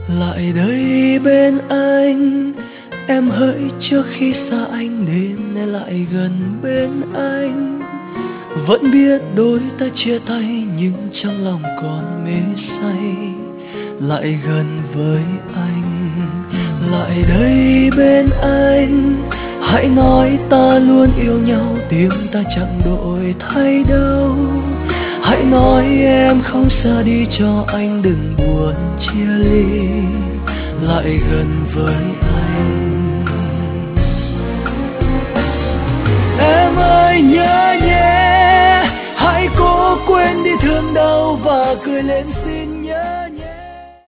Lại đây bên anh, em hỡi trước khi xa anh đến em lại gần bên anh. Vẫn biết đôi ta chia tay nhưng trong lòng còn mê say. Lại gần với anh, lại đây bên anh. Hãy nói ta luôn yêu nhau, tiếng ta chẳng đổi thay đâu. Hãy nói em không xa đi cho anh đừng buồn chia ly. Lại gần với